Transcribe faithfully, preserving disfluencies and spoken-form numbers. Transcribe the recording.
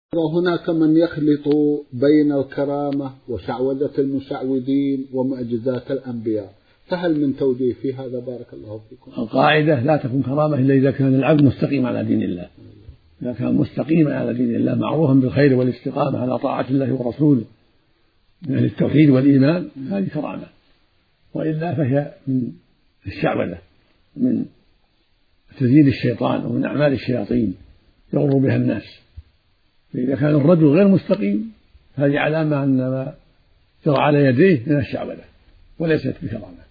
وهناك من يخلط بين الكرامة وشعوذة المشعوذين ومعجزات الأنبياء، فهل من توجيه في هذا؟ بارك الله فيكم. القاعدة: لا تكون كرامة إلا إذا كان العبد مستقيم على دين الله. إذا كان مستقيما على دين الله معروفا بالخير والاستقامة على طاعة الله ورسوله من أهل التوحيد والإيمان، هذه كرامة. وإلا فهي من الشعوذة، من تزيين الشيطان ومن أعمال الشياطين يغر بها الناس. فإذا كان الرجل غير مستقيم هذه علامة أن ما جرى على يديه من الشعوذة وليست بكرامة.